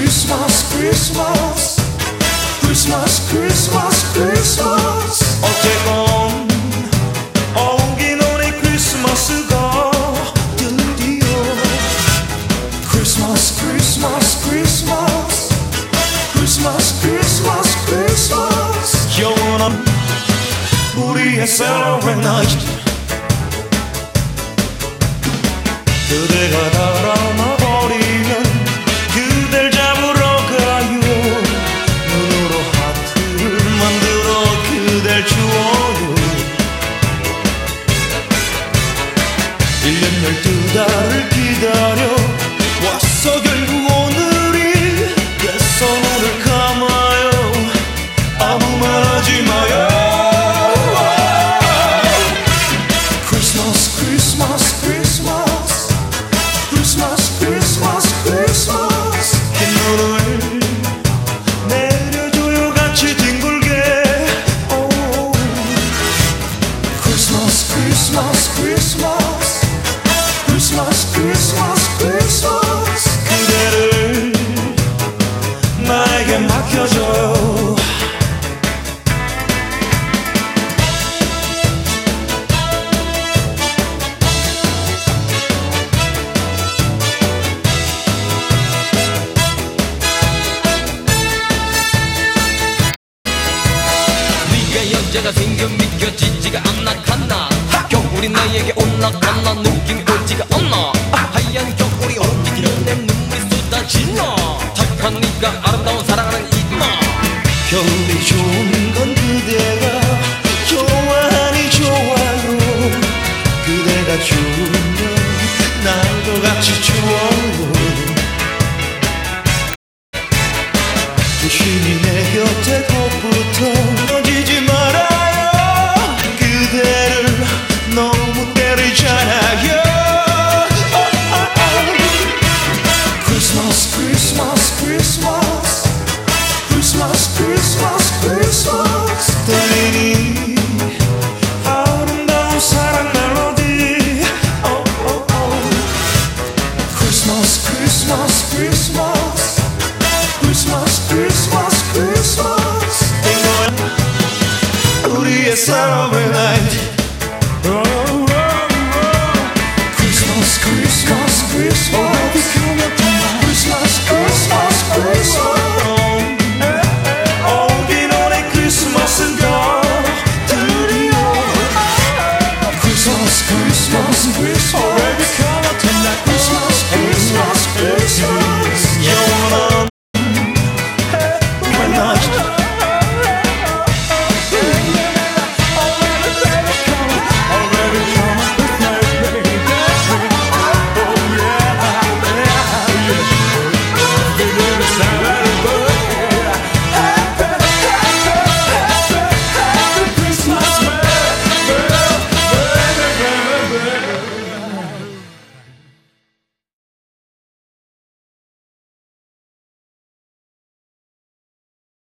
Christmas, Christmas, Christmas, Christmas, Christmas. 어쨌건 오긴 오네 크리스마스가 드디어. Christmas, Christmas, Christmas, Christmas, Christmas, Christmas. 영원한 우리의 Celebrate Night. 그대가 달아나 버리면 그댈 잡으러 가요. 눈으로 하트를 만들어 그댈 주어요. 1년 12달을 기다려 왔어 결국 오늘이 됐어. 눈을 감아요. 아무 말 하지 마요. Christmas, Christmas, Christmas, Christmas, Christmas, Christmas. 흰눈을 내려줘요 같이 뒹굴게. oh. Christmas, Christmas, Christmas, Christmas, Christmas, Christmas. 그대를 나에게 맡겨줘요. 여자가 생겨 믿겨지지가 않나 갔나. 겨울이 나에게 온나 갔나 느낌이 오지가 않나. 하얀 겨울이 오기 길어 내 눈물이 쏟아지나. 착한 네가 아름다운 사랑하는 이마. 겨울이 좋은 건 그대가 좋아하니 좋아요. 그대가 주면 나도 같이 주어요. 조심히 내 곁에 꼭 붙어지지 말아요. 그대를 너무 때리잖아요. Christmas, Christmas, Christmas, Christmas, Christmas, Christmas. 들리니 아름다운 사랑 멜로디. Christmas, Christmas, Christmas, Christmas, Christmas, Christmas. 우리의 Celebrate Night. Christmas, Christmas, Christmas, Christmas, Christmas, Christmas. 오긴 오네 크리스마스가 드디어. Christmas, Christmas, Christmas.